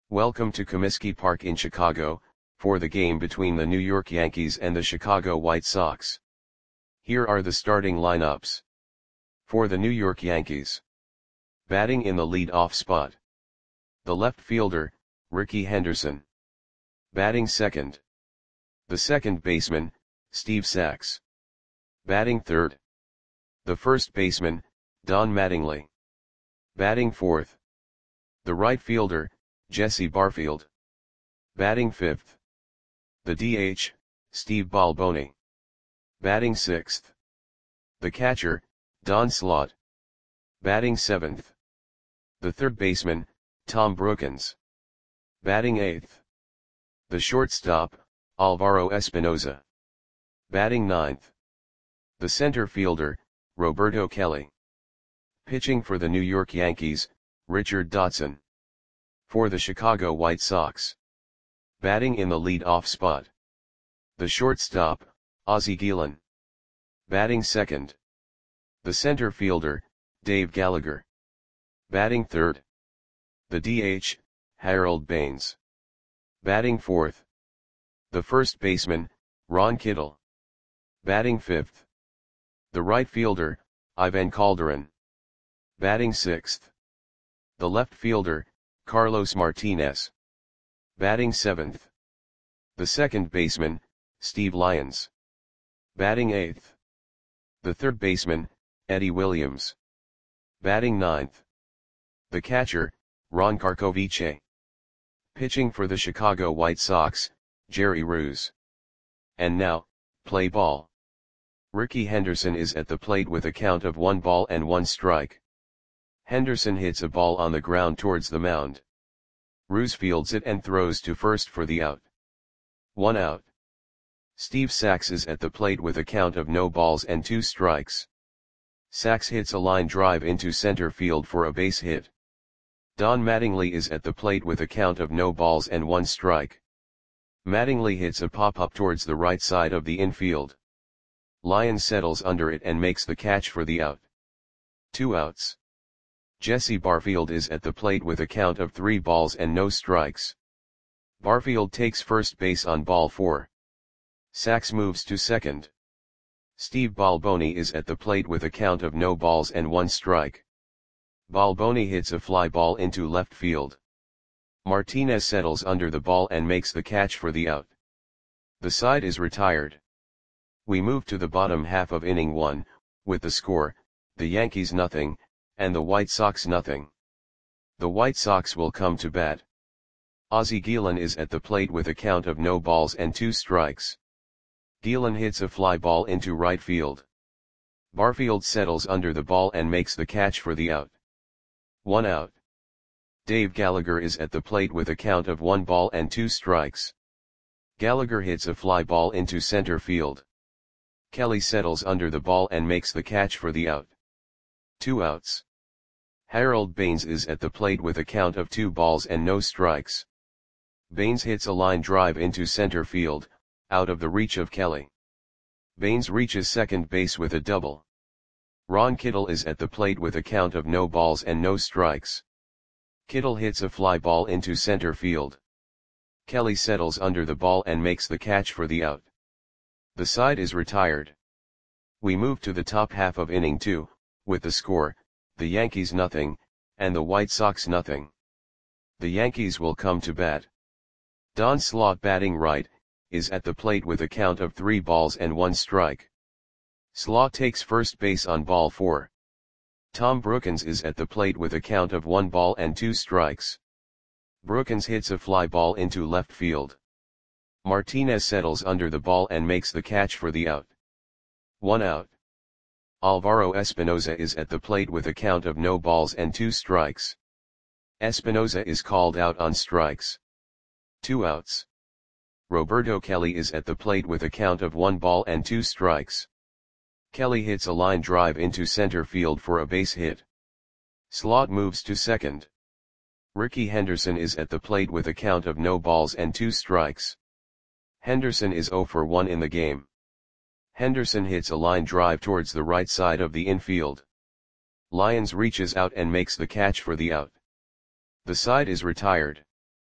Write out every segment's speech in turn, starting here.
Welcome to Comiskey Park in Chicago, for the game between the New York Yankees and the Chicago White Sox. Here are the starting lineups. For the New York Yankees. Batting in the lead-off spot. The left fielder, Rickey Henderson. Batting second. The second baseman, Steve Sax. Batting third. The first baseman, Don Mattingly. Batting fourth. The right fielder, Jesse Barfield. Batting fifth. The DH, Steve Balboni. Batting sixth. The catcher, Don Slaught. Batting seventh. The third baseman, Tom Brookens. Batting eighth. The shortstop, Alvaro Espinoza. Batting ninth. The center fielder, Roberto Kelly. Pitching for the New York Yankees, Richard Dotson. For the Chicago White Sox. Batting in the lead-off spot. The shortstop, Ozzie Guillen. Batting second. The center fielder, Dave Gallagher. Batting third. The DH, Harold Baines. Batting fourth. The first baseman, Ron Kittle. Batting fifth. The right fielder, Ivan Calderon. Batting sixth. The left fielder, Carlos Martinez. Batting seventh. The second baseman, Steve Lyons. Batting eighth. The third baseman, Eddie Williams. Batting ninth. The catcher, Ron Karkovice. Pitching for the Chicago White Sox, Jerry Roos. And now, play ball. Rickey Henderson is at the plate with a count of 1 strike. Henderson hits a ball on the ground towards the mound. Roos fields it and throws to first for the out. 1 out. Steve Sax is at the plate with a count of 2 strikes. Sax hits a line drive into center field for a base hit. Don Mattingly is at the plate with a count of 1 strike. Mattingly hits a pop-up towards the right side of the infield. Lyons settles under it and makes the catch for the out. 2 outs. Jesse Barfield is at the plate with a count of 3 balls and no strikes. Barfield takes first base on ball 4. Sax moves to second. Steve Balboni is at the plate with a count of 0 balls and 1 strike. Balboni hits a fly ball into left field. Martinez settles under the ball and makes the catch for the out. The side is retired. We move to the bottom half of inning 1, with the score, the Yankees 0, and the White Sox 0. The White Sox will come to bat. Ozzie Guillen is at the plate with a count of 0 balls and 2 strikes. Guillen hits a fly ball into right field. Barfield settles under the ball and makes the catch for the out. 1 out. Dave Gallagher is at the plate with a count of 1 ball and 2 strikes. Gallagher hits a fly ball into center field. Kelly settles under the ball and makes the catch for the out. 2 outs. Harold Baines is at the plate with a count of 2 balls and no strikes. Baines hits a line drive into center field, out of the reach of Kelly. Baines reaches second base with a double. Ron Kittle is at the plate with a count of 0 balls and no strikes. Kittle hits a fly ball into center field. Kelly settles under the ball and makes the catch for the out. The side is retired. We move to the top half of inning 2, with the score, the Yankees 0, and the White Sox 0. The Yankees will come to bat. Don Slaught, batting right, is at the plate with a count of 3 balls and 1 strike. Slaught takes first base on ball 4. Tom Brookens is at the plate with a count of 1 ball and 2 strikes. Brookens hits a fly ball into left field. Martinez settles under the ball and makes the catch for the out. 1 out. Alvaro Espinoza is at the plate with a count of 0 balls and 2 strikes. Espinoza is called out on strikes. 2 outs. Roberto Kelly is at the plate with a count of 1 ball and 2 strikes. Kelly hits a line drive into center field for a base hit. Slaught moves to second. Rickey Henderson is at the plate with a count of 0 balls and 2 strikes. Henderson is 0 for 1 in the game. Henderson hits a line drive towards the right side of the infield. Lyons reaches out and makes the catch for the out. The side is retired.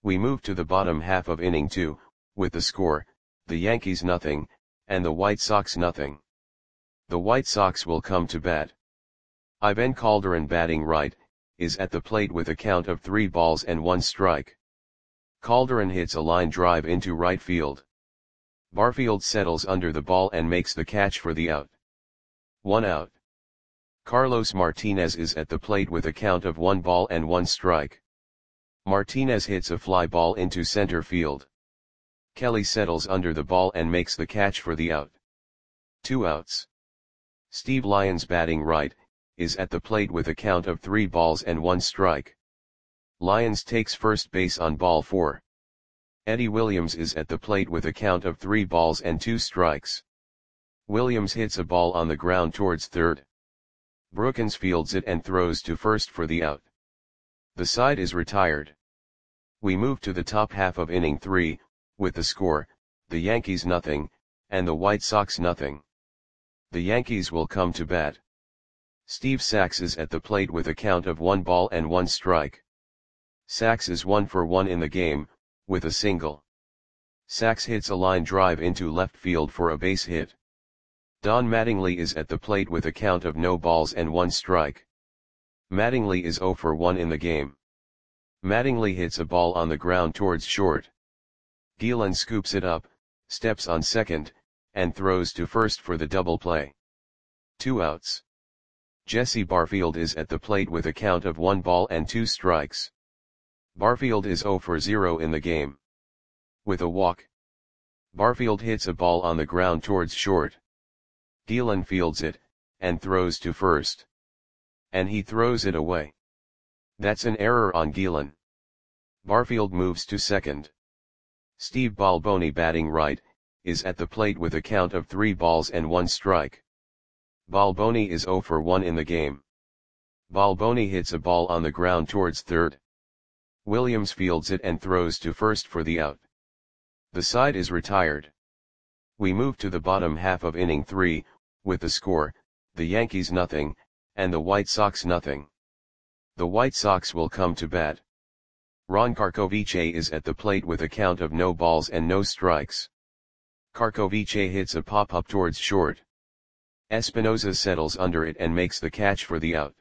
We move to the bottom half of inning 2, with the score, the Yankees nothing, and the White Sox nothing. The White Sox will come to bat. Ivan Calderon, batting right, is at the plate with a count of 3 balls and 1 strike. Calderon hits a line drive into right field. Barfield settles under the ball and makes the catch for the out. 1 out. Carlos Martinez is at the plate with a count of 1 ball and 1 strike. Martinez hits a fly ball into center field. Kelly settles under the ball and makes the catch for the out. 2 outs. Steve Lyons, batting right, is at the plate with a count of 3 balls and 1 strike. Lyons takes first base on ball 4. Eddie Williams is at the plate with a count of 3 balls and 2 strikes. Williams hits a ball on the ground towards third. Brookins fields it and throws to first for the out. The side is retired. We move to the top half of inning 3, with the score, the Yankees nothing, and the White Sox nothing. The Yankees will come to bat. Steve Sax is at the plate with a count of 1 ball and 1 strike. Sax is 1 for 1 in the game, with a single. Sax hits a line drive into left field for a base hit. Don Mattingly is at the plate with a count of no balls and 1 strike. Mattingly is 0 for 1 in the game. Mattingly hits a ball on the ground towards short. Gielan scoops it up, steps on second, and throws to first for the double play. 2 outs. Jesse Barfield is at the plate with a count of 1 ball and 2 strikes. Barfield is 0 for 0 in the game. With a walk. Barfield hits a ball on the ground towards short. Gielan fields it, and throws to first. And he throws it away. That's an error on Gielan. Barfield moves to second. Steve Balboni, batting right, is at the plate with a count of 3 balls and 1 strike. Balboni is 0 for 1 in the game. Balboni hits a ball on the ground towards third. Williams fields it and throws to first for the out. The side is retired. We move to the bottom half of inning 3, with the score, the Yankees nothing, and the White Sox nothing. The White Sox will come to bat. Ron Karkovice is at the plate with a count of no balls and no strikes. Karkovice hits a pop-up towards short. Espinoza settles under it and makes the catch for the out.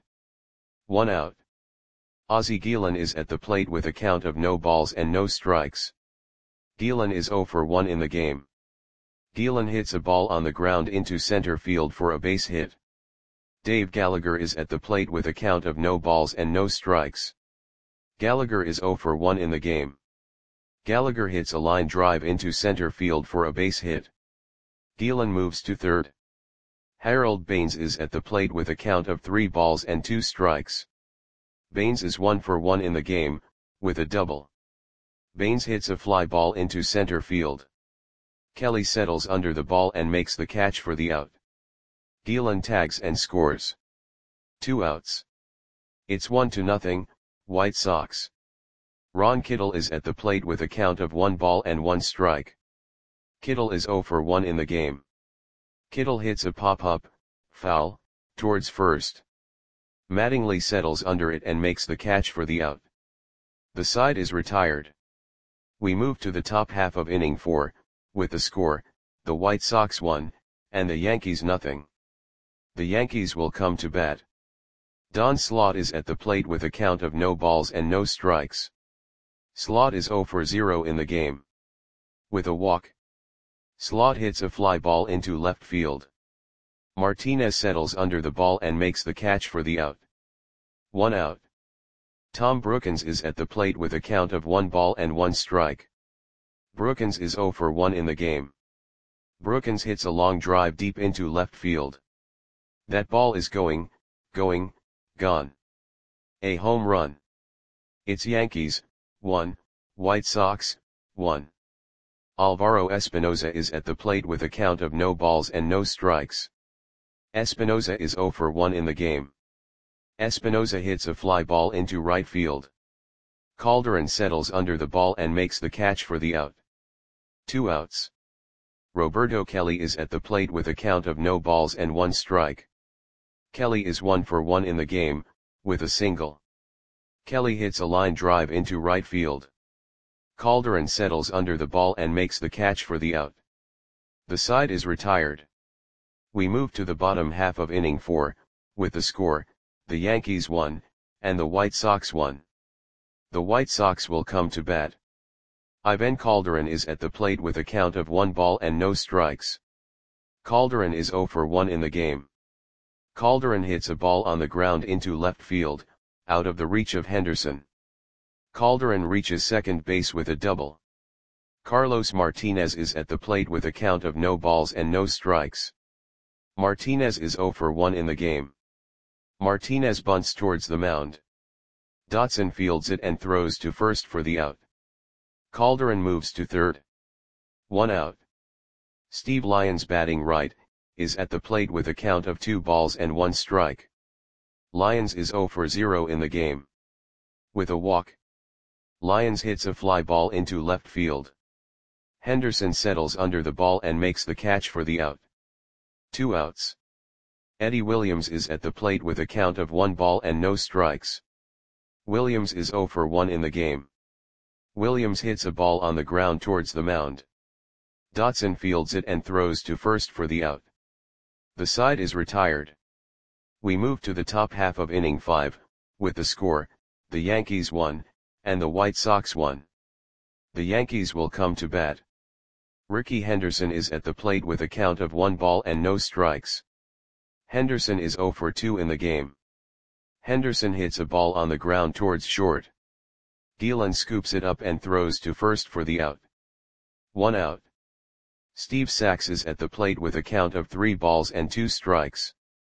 1 out. Ozzie Gielan is at the plate with a count of no balls and no strikes. Gielan is 0 for 1 in the game. Gielan hits a ball on the ground into center field for a base hit. Dave Gallagher is at the plate with a count of no balls and no strikes. Gallagher is 0 for 1 in the game. Gallagher hits a line drive into center field for a base hit. Gielan moves to third. Harold Baines is at the plate with a count of 3 balls and 2 strikes. Baines is 1 for 1 in the game, with a double. Baines hits a fly ball into center field. Kelly settles under the ball and makes the catch for the out. Gielan tags and scores. 2 outs. It's 1-0, White Sox. Ron Kittle is at the plate with a count of 1 ball and 1 strike. Kittle is 0 for 1 in the game. Kittle hits a pop-up, foul, towards first. Mattingly settles under it and makes the catch for the out. The side is retired. We move to the top half of inning 4, with the score, the White Sox 1, and the Yankees nothing. The Yankees will come to bat. Don Slaught is at the plate with a count of no balls and no strikes. Slaught is 0 for 0 in the game. With a walk. Slaught hits a fly ball into left field. Martinez settles under the ball and makes the catch for the out. 1 out. Tom Brookins is at the plate with a count of 1 ball and 1 strike. Brookins is 0 for 1 in the game. Brookins hits a long drive deep into left field. That ball is gone. A home run. It's Yankees, 1, White Sox, 1. Alvaro Espinoza is at the plate with a count of no balls and no strikes. Espinoza is 0 for 1 in the game. Espinoza hits a fly ball into right field. Calderon settles under the ball and makes the catch for the out. 2 outs. Roberto Kelly is at the plate with a count of no balls and 1 strike. Kelly is 1 for 1 in the game, with a single. Kelly hits a line drive into right field. Calderon settles under the ball and makes the catch for the out. The side is retired. We move to the bottom half of inning 4, with the score, the Yankees 1, and the White Sox 1. The White Sox will come to bat. Ivan Calderon is at the plate with a count of 1 ball and no strikes. Calderon is 0 for 1 in the game. Calderon hits a ball on the ground into left field, out of the reach of Henderson. Calderon reaches second base with a double. Carlos Martinez is at the plate with a count of no balls and no strikes. Martinez is 0 for 1 in the game. Martinez bunts towards the mound. Dotson fields it and throws to first for the out. Calderon moves to third. 1 out. Steve Lyons, batting right, is at the plate with a count of 2 balls and 1 strike. Lyons is 0 for 0 in the game. With a walk, Lyons hits a fly ball into left field. Henderson settles under the ball and makes the catch for the out. 2 outs. Eddie Williams is at the plate with a count of 1 ball and no strikes. Williams is 0 for 1 in the game. Williams hits a ball on the ground towards the mound. Dotson fields it and throws to first for the out. The side is retired. We move to the top half of inning 5, with the score, the Yankees 1, and the White Sox 1. The Yankees will come to bat. Rickey Henderson is at the plate with a count of 1 ball and no strikes. Henderson is 0 for 2 in the game. Henderson hits a ball on the ground towards short. Gielan scoops it up and throws to first for the out. 1 out. Steve Sax is at the plate with a count of 3 balls and 2 strikes.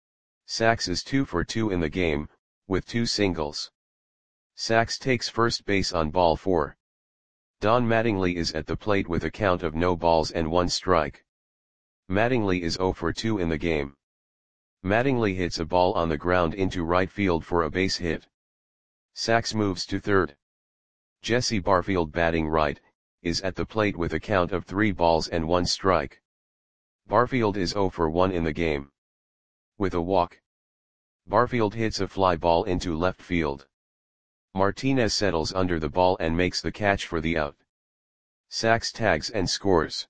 Sax is 2 for 2 in the game, with 2 singles. Sax takes first base on ball 4. Don Mattingly is at the plate with a count of no balls and 1 strike. Mattingly is 0 for 2 in the game. Mattingly hits a ball on the ground into right field for a base hit. Sax moves to third. Jesse Barfield, batting right, is at the plate with a count of 3 balls and 1 strike. Barfield is 0 for 1 in the game. With a walk, Barfield hits a fly ball into left field. Martinez settles under the ball and makes the catch for the out. Sax tags and scores.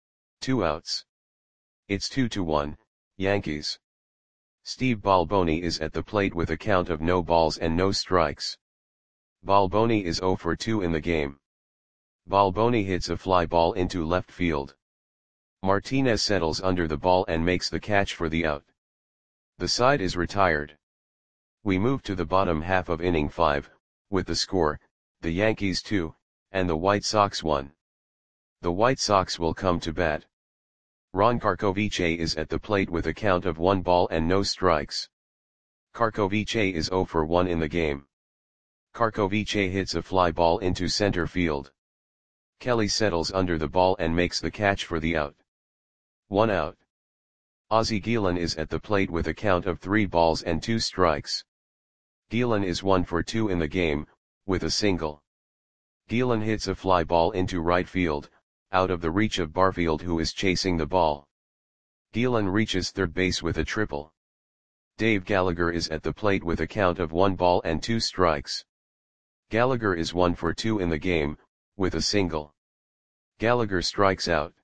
2 outs. It's 2-1, Yankees. Steve Balboni is at the plate with a count of no balls and no strikes. Balboni is 0 for 2 in the game. Balboni hits a fly ball into left field. Martinez settles under the ball and makes the catch for the out. The side is retired. We move to the bottom half of inning 5, with the score, the Yankees 2, and the White Sox 1. The White Sox will come to bat. Ron Karkovice is at the plate with a count of 1 ball and no strikes. Karkovice is 0 for 1 in the game. Karkovice hits a fly ball into center field. Kelly settles under the ball and makes the catch for the out. 1 out. Ozzie Gielan is at the plate with a count of 3 balls and 2 strikes. Gielan is 1 for 2 in the game, with a single. Gielan hits a fly ball into right field, out of the reach of Barfield, who is chasing the ball. Gielan reaches third base with a triple. Dave Gallagher is at the plate with a count of 1 ball and 2 strikes. Gallagher is 1 for 2 in the game, with a single. Gallagher strikes out.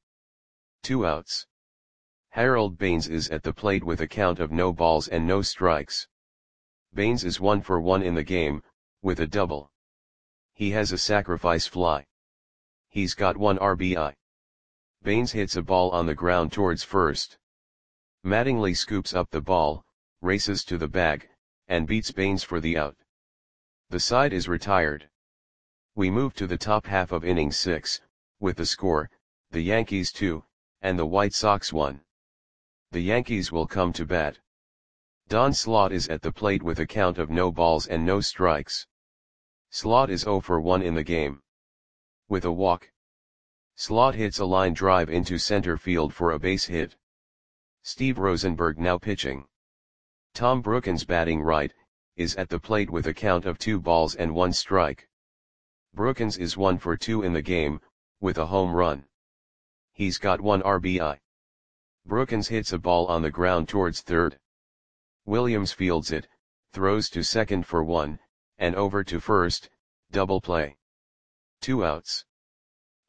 2 outs. Harold Baines is at the plate with a count of no balls and no strikes. Baines is 1 for 1 in the game, with a double. He has a sacrifice fly. He's got 1 RBI. Baines hits a ball on the ground towards first. Mattingly scoops up the ball, races to the bag, and beats Baines for the out. The side is retired. We move to the top half of inning 6, with the score, the Yankees 2, and the White Sox 1. The Yankees will come to bat. Don Slaught is at the plate with a count of no balls and no strikes. Slaught is 0 for 1 in the game. With a walk, Slaught hits a line drive into center field for a base hit. Steve Rosenberg now pitching. Tom Brookens, batting right, is at the plate with a count of 2 balls and 1 strike. Brookens is 1 for 2 in the game, with a home run. He's got 1 RBI. Brookens hits a ball on the ground towards third. Williams fields it, throws to second for 1, and over to first, double play. 2 outs.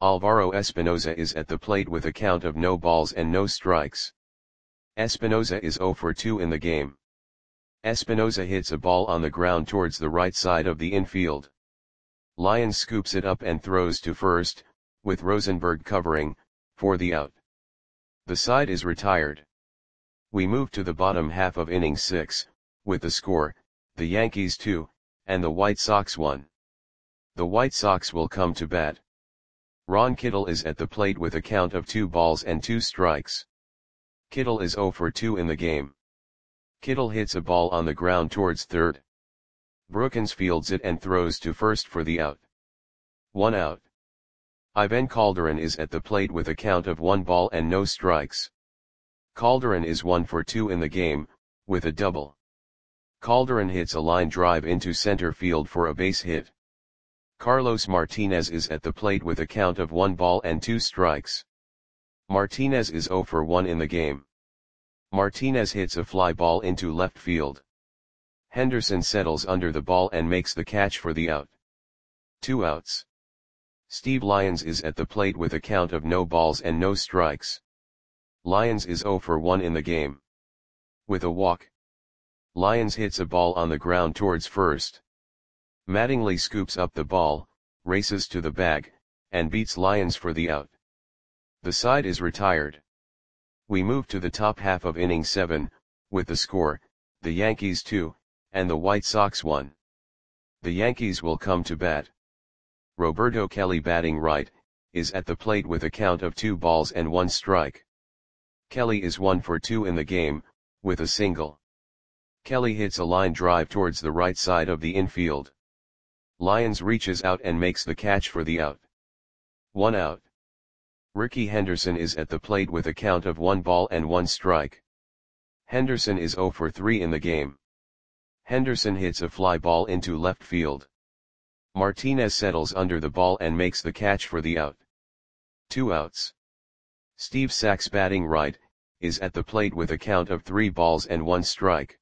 Alvaro Espinoza is at the plate with a count of no balls and no strikes. Espinoza is 0 for 2 in the game. Espinoza hits a ball on the ground towards the right side of the infield. Lyons scoops it up and throws to first, with Rosenberg covering, for the out. The side is retired. We move to the bottom half of inning 6, with the score, the Yankees 2, and the White Sox 1. The White Sox will come to bat. Ron Kittle is at the plate with a count of 2 balls and 2 strikes. Kittle is 0 for 2 in the game. Kittle hits a ball on the ground towards third. Brookins fields it and throws to first for the out. 1 out. Ivan Calderon is at the plate with a count of 1 ball and no strikes. Calderon is 1 for 2 in the game, with a double. Calderon hits a line drive into center field for a base hit. Carlos Martinez is at the plate with a count of 1 ball and 2 strikes. Martinez is 0 for 1 in the game. Martinez hits a fly ball into left field. Henderson settles under the ball and makes the catch for the out. 2 outs. Steve Lyons is at the plate with a count of no balls and no strikes. Lyons is 0 for 1 in the game. With a walk. Lyons hits a ball on the ground towards first. Mattingly scoops up the ball, races to the bag, and beats Lyons for the out. The side is retired. We move to the top half of inning 7, with the score, the Yankees 2, and the White Sox 1. The Yankees will come to bat. Roberto Kelly, batting right, is at the plate with a count of 2 balls and 1 strike. Kelly is 1 for 2 in the game, with a single. Kelly hits a line drive towards the right side of the infield. Lyons reaches out and makes the catch for the out. 1 out. Rickey Henderson is at the plate with a count of 1 ball and 1 strike. Henderson is 0 for 3 in the game. Henderson hits a fly ball into left field. Martinez settles under the ball and makes the catch for the out. 2 outs. Steve Sax, batting right, is at the plate with a count of 3 balls and 1 strike.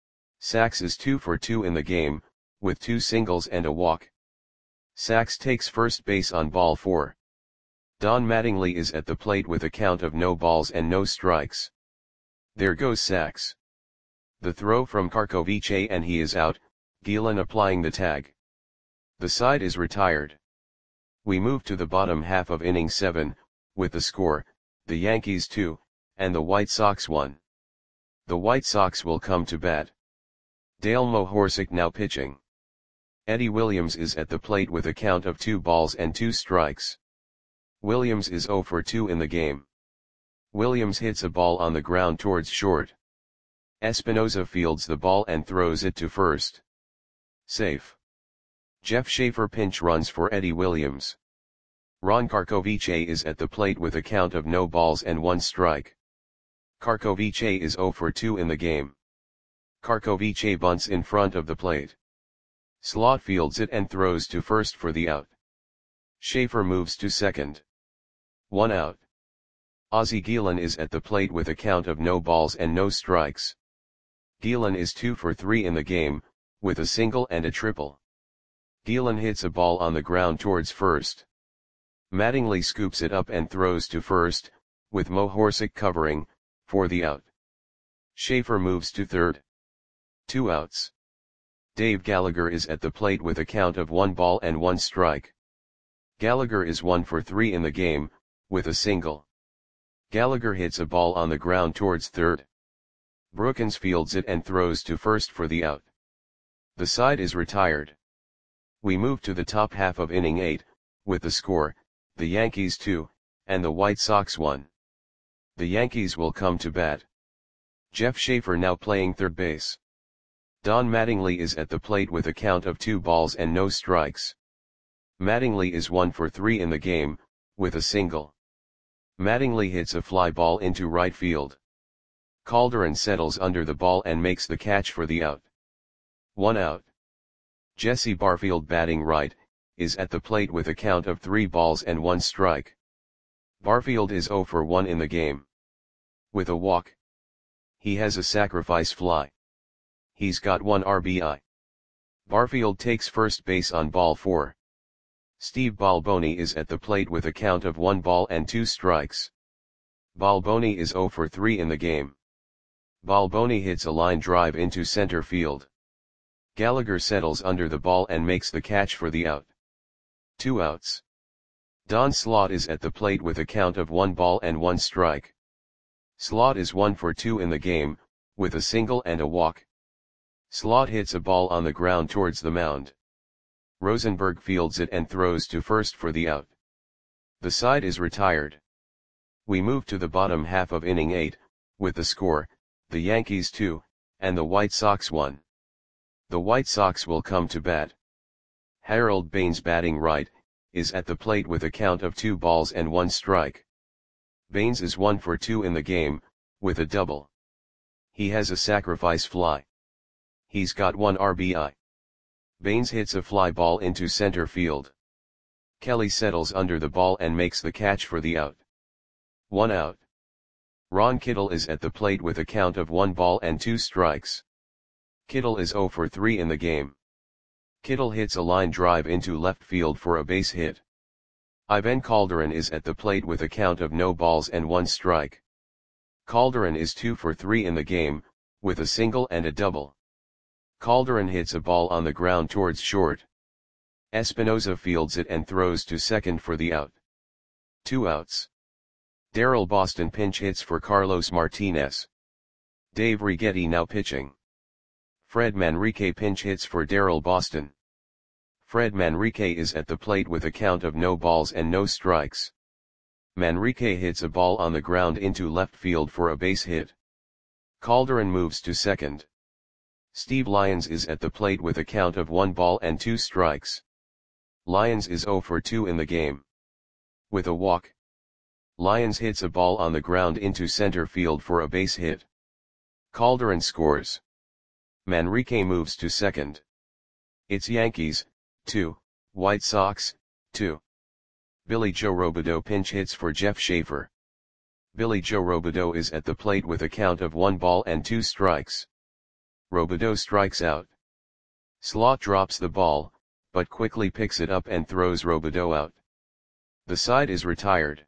Sax is 2 for 2 in the game, with 2 singles and a walk. Sax takes first base on ball 4. Don Mattingly is at the plate with a count of no balls and no strikes. There goes Sax. The throw from Karkovice and he is out, Gielan applying the tag. The side is retired. We move to the bottom half of inning 7, with the score, the Yankees 2, and the White Sox 1. The White Sox will come to bat. Dale Mohorsic now pitching. Eddie Williams is at the plate with a count of 2 balls and 2 strikes. Williams is 0 for 2 in the game. Williams hits a ball on the ground towards short. Espinoza fields the ball and throws it to first. Safe. Jeff Schaefer pinch runs for Eddie Williams. Ron Karkovice is at the plate with a count of no balls and 1 strike. Karkovice is 0 for 2 in the game. Karkovice bunts in front of the plate. Slot fields it and throws to first for the out. Schaefer moves to second. 1 out. Ozzie Gielan is at the plate with a count of no balls and no strikes. Gielan is 2 for 3 in the game, with a single and a triple. Gielan hits a ball on the ground towards first. Mattingly scoops it up and throws to first, with Mohorsic covering, for the out. Schaefer moves to third. 2 outs. Dave Gallagher is at the plate with a count of 1 ball and 1 strike. Gallagher is 1 for 3 in the game, with a single. Gallagher hits a ball on the ground towards third. Brookins fields it and throws to first for the out. The side is retired. We move to the top half of inning 8, with the score, the Yankees 2, and the White Sox 1. The Yankees will come to bat. Jeff Schaefer now playing third base. Don Mattingly is at the plate with a count of 2 balls and no strikes. Mattingly is 1 for 3 in the game, with a single. Mattingly hits a fly ball into right field. Calderon settles under the ball and makes the catch for the out. 1 out. Jesse Barfield, batting right, is at the plate with a count of 3 balls and 1 strike. Barfield is 0 for 1 in the game. With a walk. He has a sacrifice fly. He's got 1 RBI. Barfield takes first base on ball 4. Steve Balboni is at the plate with a count of 1 ball and 2 strikes. Balboni is 0 for 3 in the game. Balboni hits a line drive into center field. Gallagher settles under the ball and makes the catch for the out. 2 outs. Don Slaught is at the plate with a count of 1 ball and 1 strike. Slaught is 1 for 2 in the game, with a single and a walk. Slaught hits a ball on the ground towards the mound. Rosenberg fields it and throws to first for the out. The side is retired. We move to the bottom half of inning 8, with the score, the Yankees 2, and the White Sox 1. The White Sox will come to bat. Harold Baines, batting right, is at the plate with a count of 2 balls and 1 strike. Baines is 1 for 2 in the game, with a double. He has a sacrifice fly. He's got 1 RBI. Baines hits a fly ball into center field. Kelly settles under the ball and makes the catch for the out. 1 out. Ron Kittle is at the plate with a count of 1 ball and 2 strikes. Kittle is 0 for 3 in the game. Kittle hits a line drive into left field for a base hit. Ivan Calderon is at the plate with a count of no balls and 1 strike. Calderon is 2 for 3 in the game, with a single and a double. Calderon hits a ball on the ground towards short. Espinoza fields it and throws to second for the out. 2 outs. Darryl Boston pinch hits for Carlos Martinez. Dave Righetti now pitching. Fred Manrique pinch hits for Darryl Boston. Fred Manrique is at the plate with a count of no balls and no strikes. Manrique hits a ball on the ground into left field for a base hit. Calderon moves to second. Steve Lyons is at the plate with a count of 1 ball and 2 strikes. Lyons is 0 for 2 in the game. With a walk. Lyons hits a ball on the ground into center field for a base hit. Calderon scores. Manrique moves to second. It's Yankees, 2, White Sox, 2. Billy Joe Robideau pinch hits for Jeff Schaefer. Billy Joe Robideau is at the plate with a count of 1 ball and 2 strikes. Robideau strikes out. Slaught drops the ball, but quickly picks it up and throws Robideau out. The side is retired.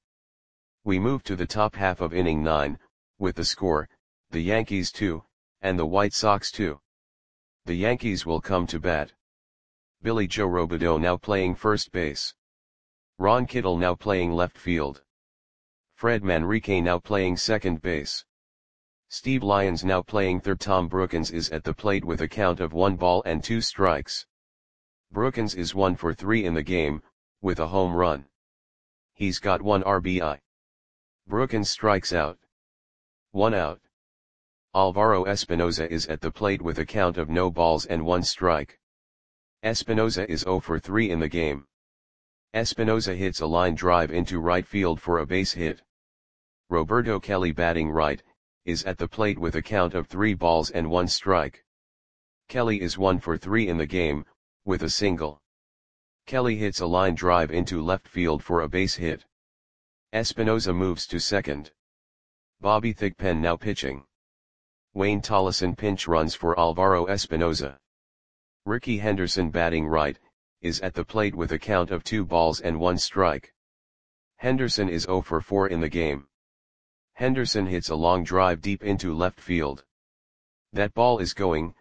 We move to the top half of inning 9, with the score, the Yankees 2, and the White Sox 2. The Yankees will come to bat. Billy Joe Robideau now playing first base. Ron Kittle now playing left field. Fred Manrique now playing second base. Steve Lyons now playing third. Tom Brookens is at the plate with a count of 1 ball and 2 strikes. Brookens is 1 for 3 in the game, with a home run. He's got 1 RBI. Brookens strikes out. 1 out. Alvaro Espinoza is at the plate with a count of no balls and 1 strike. Espinoza is 0 for 3 in the game. Espinoza hits a line drive into right field for a base hit. Roberto Kelly, batting right, is at the plate with a count of 3 balls and 1 strike. Kelly is 1 for 3 in the game, with a single. Kelly hits a line drive into left field for a base hit. Espinoza moves to second. Bobby Thigpen now pitching. Wayne Tollison pinch runs for Alvaro Espinoza. Ricky Henderson, batting right, is at the plate with a count of 2 balls and 1 strike. Henderson is 0 for 4 in the game. Henderson hits a long drive deep into left field. That ball is gone.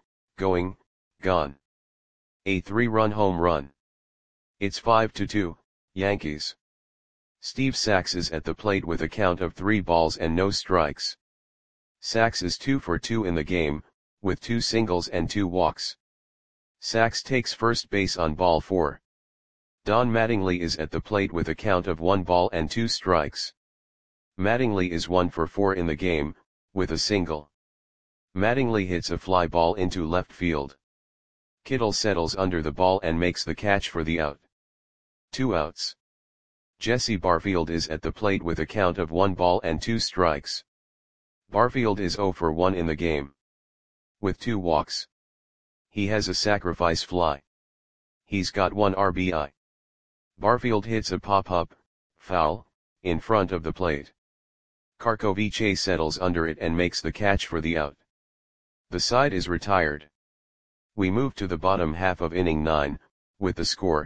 A 3-run home run. It's 5-2, Yankees. Steve Sax is at the plate with a count of 3 balls and no strikes. Sax is 2 for 2 in the game, with 2 singles and 2 walks. Sax takes first base on ball 4. Don Mattingly is at the plate with a count of 1 ball and 2 strikes. Mattingly is 1 for 4 in the game, with a single. Mattingly hits a fly ball into left field. Kittle settles under the ball and makes the catch for the out. 2 outs. Jesse Barfield is at the plate with a count of 1 ball and 2 strikes. Barfield is 0 for 1 in the game. With 2 walks. He has a sacrifice fly. He's got 1 RBI. Barfield hits a pop-up, foul, in front of the plate. Karkovice settles under it and makes the catch for the out. The side is retired. We move to the bottom half of inning 9, with the score,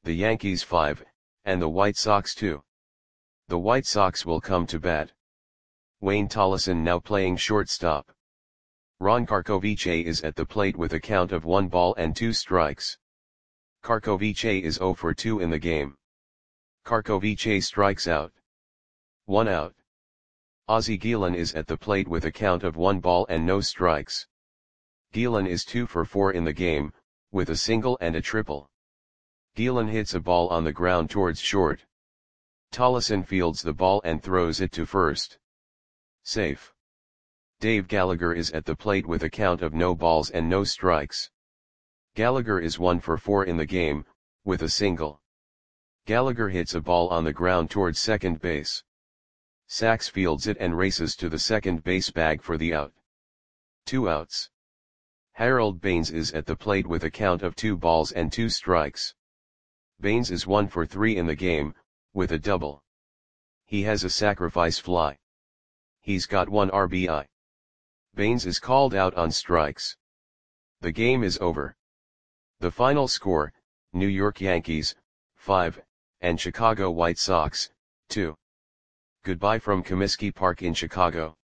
the Yankees 5, and the White Sox 2. The White Sox will come to bat. Wayne Tolleson now playing shortstop. Ron Karkovice is at the plate with a count of 1 ball and 2 strikes. Karkovice is 0 for 2 in the game. Karkovice strikes out. 1 out. Ozzie Guillen is at the plate with a count of 1 ball and no strikes. Guillen is 2 for 4 in the game, with a single and a triple. Guillen hits a ball on the ground towards short. Tolleson fields the ball and throws it to first. Safe. Dave Gallagher is at the plate with a count of no balls and no strikes. Gallagher is 1 for 4 in the game, with a single. Gallagher hits a ball on the ground towards second base. Sachs fields it and races to the second base bag for the out. 2 outs. Harold Baines is at the plate with a count of 2 balls and 2 strikes. Baines is 1 for 3 in the game, with a double. He has a sacrifice fly. He's got 1 RBI. Baines is called out on strikes. The game is over. The final score, New York Yankees, 5, and Chicago White Sox, 2. Goodbye from Comiskey Park in Chicago.